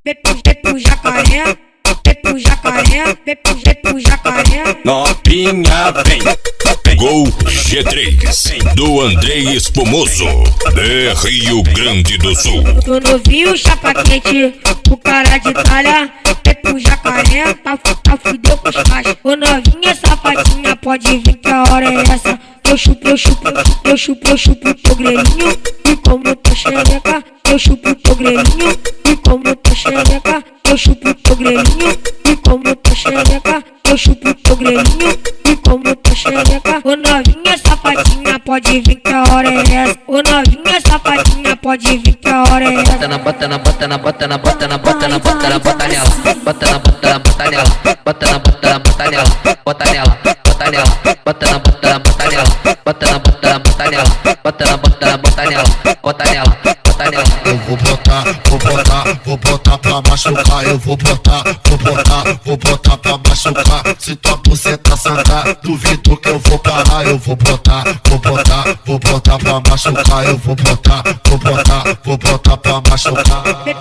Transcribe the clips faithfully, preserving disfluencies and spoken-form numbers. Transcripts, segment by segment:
vem pro jacaré, vem pro jacaré, vem pro jacaré. Novinha vem, vem. Gol G três do Andrei Espumoso, de Rio Grande do Sul. Tô novinho, chapa quente, o cara de talha, vem pro jacaré, tá, tá fudeu com os pais. Ô novinha safadinha, pode vir que a hora é essa. Eu chupo, eu chupo, eu chupo, eu chupo teu grelhinho. E como tua xereca, eu chupo teu grelhinho. E como tua xereca, eu chupo teu grelhinho. E como tua xereca, eu chupo teu grelhinho. E como tua xereca. Ô novinha safadinha, pode vir que a hora é essa. Ô novinha safadinha, pode vir que a hora é essa. Bota na, bota na, bota na, bota na, bota na, bota na, bota na, bota nela. Bota na, bota na, bota nela. Bota na, bota na, bota nela. Bota nela, bota nela. Bota na, bota na, bota nela. Bota na, bota na, bota nela. Bota na, bota na, bota nela. Bota nela, bota nela. Eu vou botar, vou botar, vou botar pra machucar. Eu vou botar, vou botar, vou botar pra machucar. Se tua buceta santa, duvido que eu vou parar. Eu vou botar, vou botar, vou botar pra machucar. Eu vou botar, vou botar, vou botar pra machucar.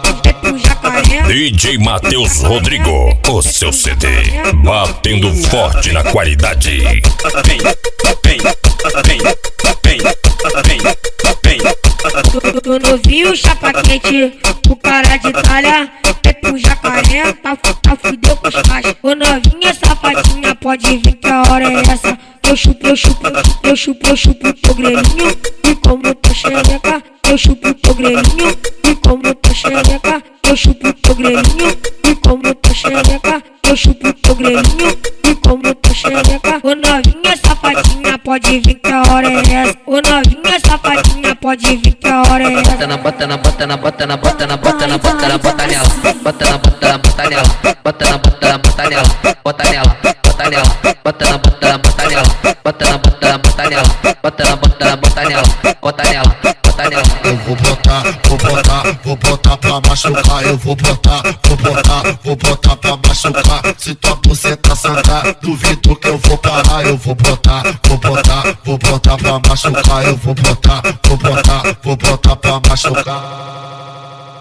D J Matheus Rodrigo, o seu C D, batendo forte na qualidade. Vem, vem, vem, vem, vem, vem. Tô, tô novinho, chapa quente, o cara de talha, vem pro jacaré, tá, tá fudeu com os pais. Ô novinha safadinha, pode vir que a hora é essa. Eu chupo, eu chupo, eu chupo, eu chupo teu grelhinho. E como tua xereca, eu chupo teu grelhinho. E como tua xereca, eu chupo teu grelhinho. E como tua xereca, eu chupo teu grelhinho. E como tua xereca. Ô novinha safadinha, pode vir que a hora é essa. Ô novinha safadinha, pode vir que a hora é essa. Bota na, bota na, bota na, bota na, bota na, bota na, bota na, bota nela. Bota na, bota na, bota nela. Bota na, bota na, bota nela. Bota nela, bota nela. Bota na, bota na, bota nela. Bota na, bota na, bota nela. Bota na, bota na, bota nela. Bota nela, bota nela. Eu vou botar, vou botar, vou botar pra machucar. Eu vou botar, vou botar, vou botar pra machucar. Se tua buceta santa, duvido que eu vou parar. Eu vou botar, vou botar, vou botar pra machucar. Eu vou botar, vou botar, vou botar pra machucar.